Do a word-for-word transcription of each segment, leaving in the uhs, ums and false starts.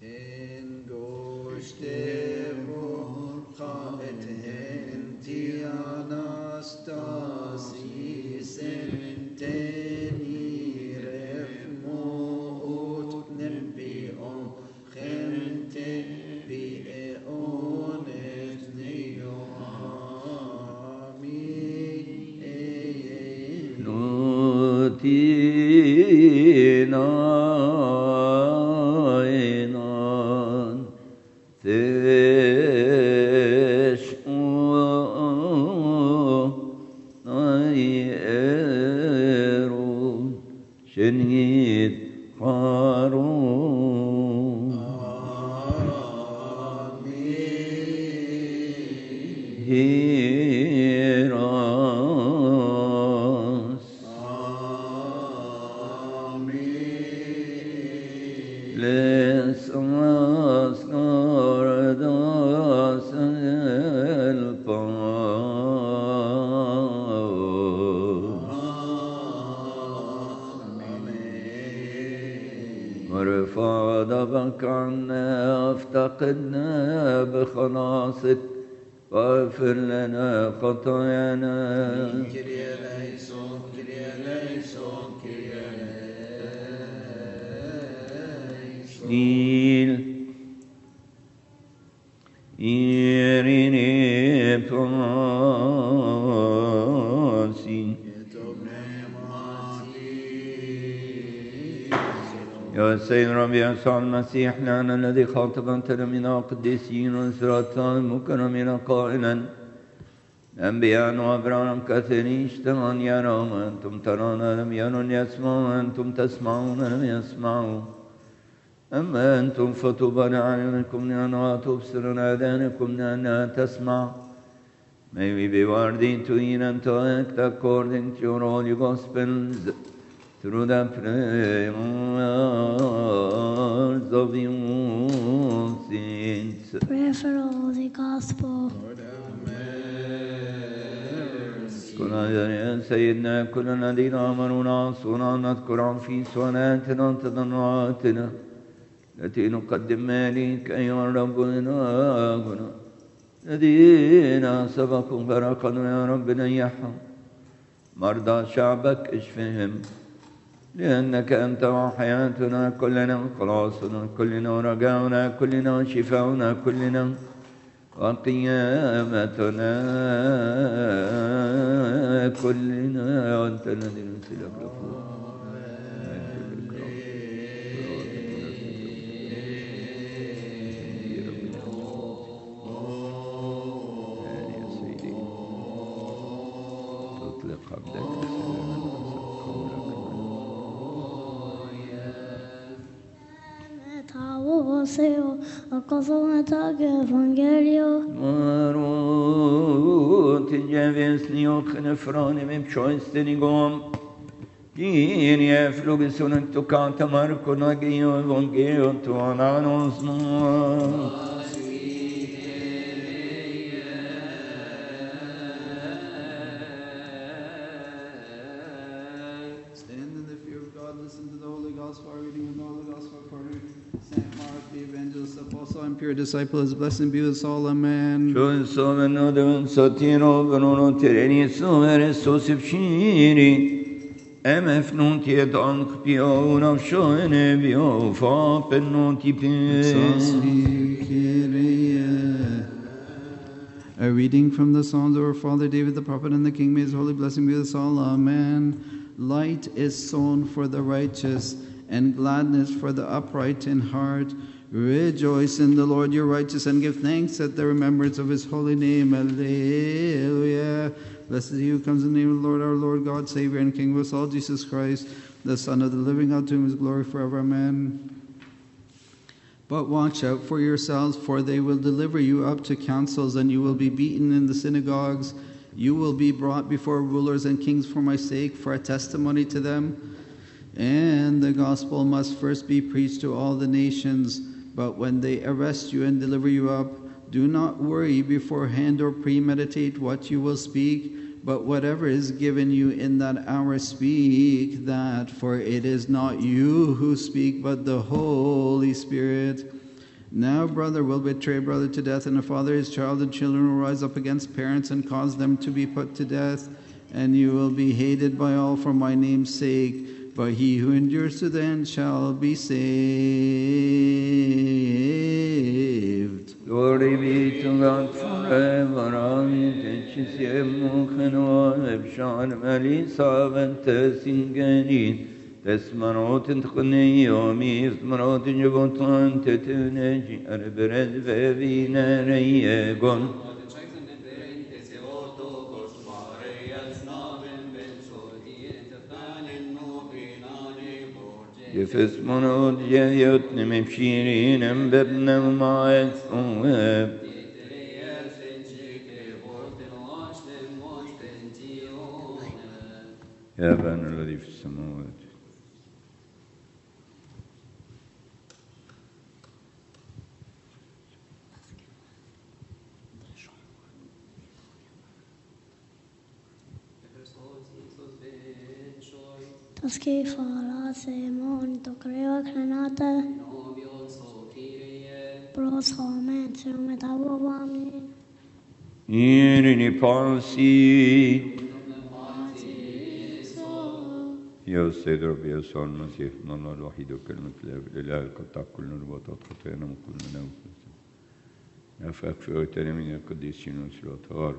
افتقدنا بخلاصك واغفر لنا خطايانا. Stil irine pasi يا سيد ربي يسوع المسيح لنا الذي خاطب أنت من القديسين وسرات المكرمين قائلا أنبياء وأبرار كثيرين اشتغل يرون أنتم ترون لم يرون يسمعون أنتم تسمعون لم يسمعوا أما أنتم فطوبى لأعينكم لأنها تبصر آذانكم لأنها تسمع. May we be worthy to hear and to act according to your holy gospels through the prayers of your saints. Pray for the Holy Gospel. كنا سيدنا كل الذين آمنوا نعصونا نذكر في صلاتنا تضرعاتنا التي نقدم إليك أيها الرب إلهنا. الذين سبقوا فرقنا يا رب نيحهم مرضى شعبك اشفهم لأنك أنت وحياتنا كلنا خلاصنا كلنا ورجاؤنا كلنا شفاؤنا كلنا وقيامتنا كلنا وأنت الذي نسلك رفوع. Seo akazonata evangelio Marot tjevesni och knefrani med psjösten igång Gin jag flogesunen tokata markorna gio evangelium to ananos no Stand in the fear of God, listen to the Holy Gospel, reading of the Holy Gospel according to Saint Mark, the evangelist, apostle, and pure disciple, his blessing be with all, amen. Shun soveno devon satiro venono tereni sovere sosipshiri Emef non ti et ank pio una shoene bio fa per non ti A reading from the Psalms of our Father David the prophet and the King. May his holy blessing be with us all, amen. Light is sown for the righteous, and gladness for the upright in heart. Rejoice in the Lord, your righteous, and give thanks at the remembrance of his holy name. Alleluia. Blessed is he who comes in the name of the Lord, our Lord, God, Savior, and King of us all, Jesus Christ, the Son of the living God, to whom is glory forever. Amen. But watch out for yourselves, for they will deliver you up to councils, and you will be beaten in the synagogues. You will be brought before rulers and kings for my sake, for a testimony to them. And the gospel must first be preached to all the nations. But when they arrest you and deliver you up, do not worry beforehand or premeditate what you will speak, but whatever is given you in that hour, speak that, for it is not you who speak, but the Holy Spirit. Now brother will betray brother to death, and a father his child, and children will rise up against parents and cause them to be put to death. And you will be hated by all for my name's sake, but he who endures to the end shall be saved. Glory be to God forever. Amen. تسمرات تخني يومي تسمرات جبطان تتنجي أربرد فبينا ريقون يفس مرات جهيتن مبشيرين بابنا وما يسواب يا أبانا الذي في السماوات Taski fara Simon to kreva krenata. Bros homen som ett avvamning. Irini pansi يا سيد ربي يسوع المسيح الله الوحيد وكلمة الإله القطع كل نربطات خطايانا من كل منام نفاق في أوتنا من القديسين والسلطات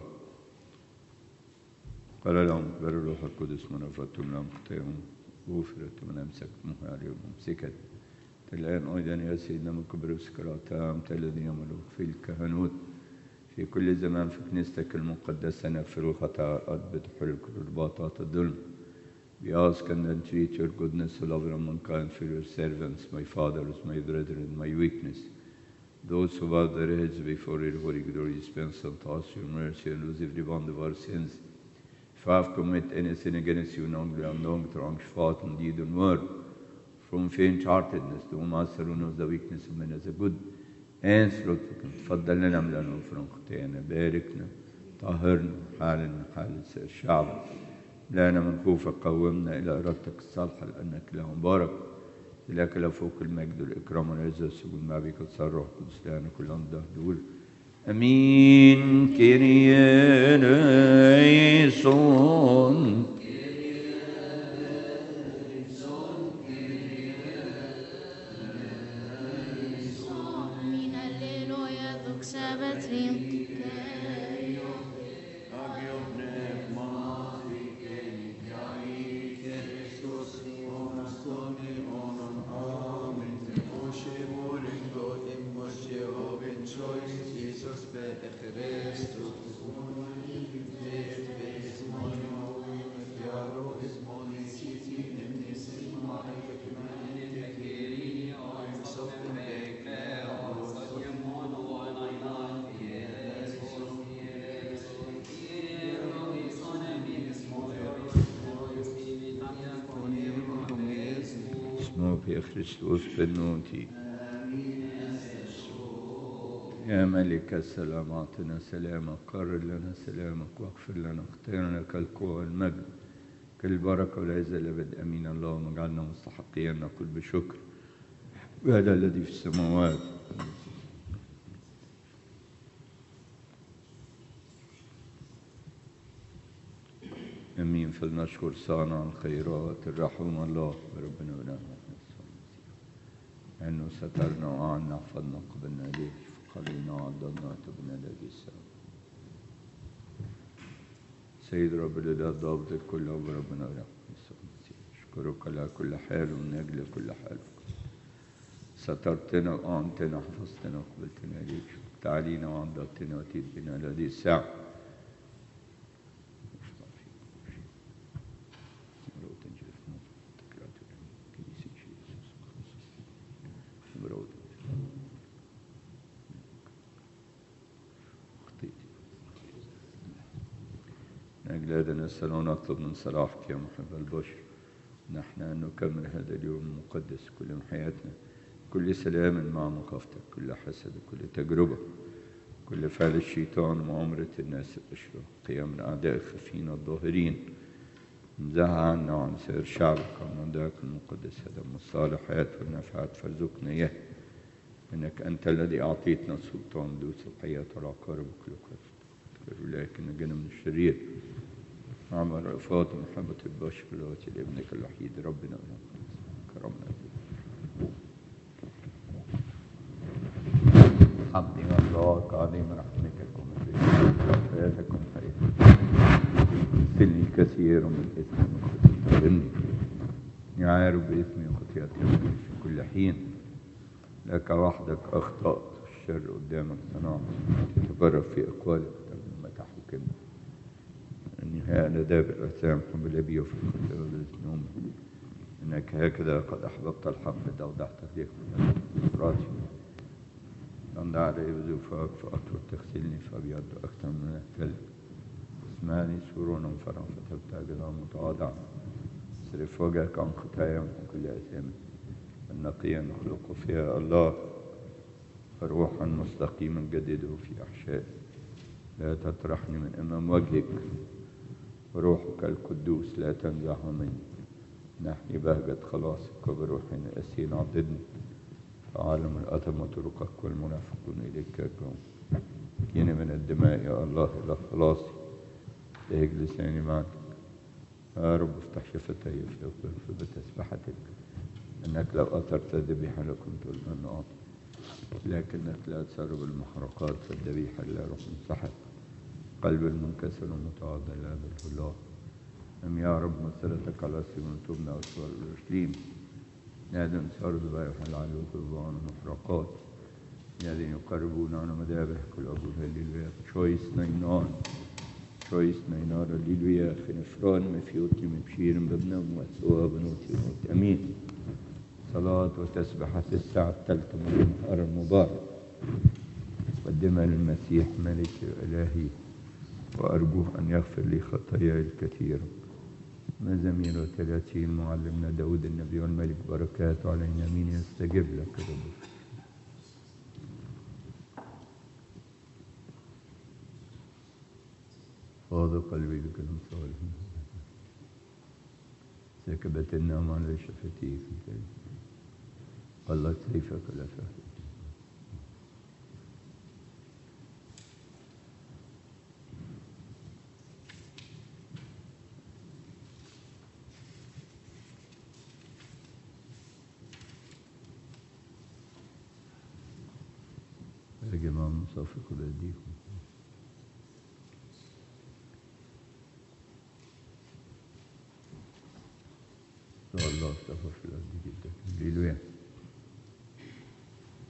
قال لهم اقبلوا الروح القدس من أفضتم لهم خطاياهم غفرت ومن أمسكتموها عليهم ممسكت الآن أيضا يا سيدنا من كبر سكراتهم الذين يعملوا في الكهنوت في كل زمان في كنيستك المقدسة نغفروا خطايانا بتحل كل رباطات الظلم. We ask and entreat your goodness, O lover of mankind, for your servants, my fathers, my brethren, my weakness. Those who bow their heads before your holy glory, dispense unto us your mercy and lose every one of our sins. If I have committed any sin against you, knowingly or unknowingly, wrong thought and deed and word, from faint-heartedness, to whom Master who knows the weakness of men as a good and slothful, تفضل لنا ملنا وفرن خطيئنا باركنا طهرنا حالنا حال الشعب لنا من خوفك قومنا إلى إرادتك الصالحة لأنك له مبارك لك له فوق المجد والإكرام والعزة والسجود مع بك تصرح قدس لنا كل أنده دول أمين كريان عيسون Min alleluia dux sabat vim. في خريستوس بنوتي يا ملك السلام اعطنا سلامك قرر لنا سلامك واغفر لنا خطايانا لك القوة والمجد كالبركة والعزة الأبد أمين اللهم اجعلنا مستحقين نقول بشكر هذا الذي في السماوات أمين فلنشكر صانع الخيرات الرحوم الله ربنا ونعمه أنه سترنا وأعنا حفظنا قبلنا إليه فقلنا وعضلنا وتبنا لدي السلام سيد رب الإله ضابط الكل وربنا ونعمه أشكرك على كل حال ومن أجل كل حال سترتنا وأعنتنا حفظتنا وقبلتنا إليك تعالينا وعضلتنا وتيت بنا لدي الساعة أجل هذا نسأل ونطلب من صلاحك يا محب البشر نحن أن نكمل هذا اليوم المقدس كل من حياتنا كل سلام مع مخافتك كل حسد كل تجربة كل فعل الشيطان ومعاملة الناس البشر قيام الأعداء الخفين الظاهرين امزحها عنا وعن سائر شعبك وعن أعدائك المقدس هذا من الصالحات والنفعات فارزقنا إياه إنك أنت الذي أعطيتنا السلطان دوس الحياة والعقارب وكل خير، ولكن نجنا من الشرير. عمل رفاة محبة البشر التي لابنك الوحيد ربنا كرمنا حمدي الله كعظيم رحمتكم وفياتكم خير سلني كثير من إثم وخطيئتي يعارف بإثمي وخطيئتي في كل حين. لك وحدك أخطأت الشر قدامك صنعت تتجرب في أقوالك لما تحكمت النهاية أنا دابر أسامح بالأبي وفي الخطيئة والذنوب إنك هكذا قد أحببت الحق دودعت فيك من راسي تنضع علي بذوفك فأطول تغسلني فأبيض أكثر من الثلج اسمعني سرورا فرحا فتبتهج متواضعا اصرف وجهك عن خطايا من كل أثام النقيا نخلق فيها الله روحا مستقيما جدده في أحشائي لا تطرحني من أمام وجهك وروحك القدوس لا تنزعه مني. نحني بهجة خلاصك وبروحنا أسين عضدني فعالم الأثم وطرقك والمنافقون إليك يرجعون. كيني من الدماء يا الله إلى خلاصي لهج لساني معك يا رب افتح شفتي في بتسبحتك أنك لو أثرت ذبيحة لكنت الآن أعطي لكنك لا تسرب المحرقات فالذبيحة لا روح منسحق قلب المنكسر ومتواضع لا يقبله الله. أم يا رب مسيرتك على سيون تبنى وصور الأورشليم نادم سرد بيح العلو قربان ومحرقات الذين يقربون على مذابح كل أبو هللويا شويس نينان شويس نينار هللويا خنفران مفيوتي مبشير بابنه ومسوى بنوتي وموت أمين. صلاة وتسبحة في الساعة الثالثة من النهار المبارك قدمها للمسيح ملك إلهي وأرجوه أن يغفر لي خطاياي الكثيرة. مزامير وثلاثين معلمنا داود النبي والملك بركاته علينا مين يستجيب لك يا رب. فاض قلبي بك المصالح سكبت النعم على شفتيك قلت سيفك لا فهد. يا جماعة مصافق بأيديكم الله استغفر في الأرض جدا. هللويا.